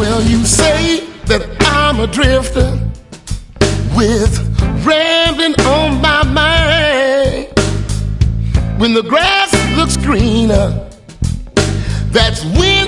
Well, you say that I'm a drifter with rambling on my mind. When the grass looks greener, that's when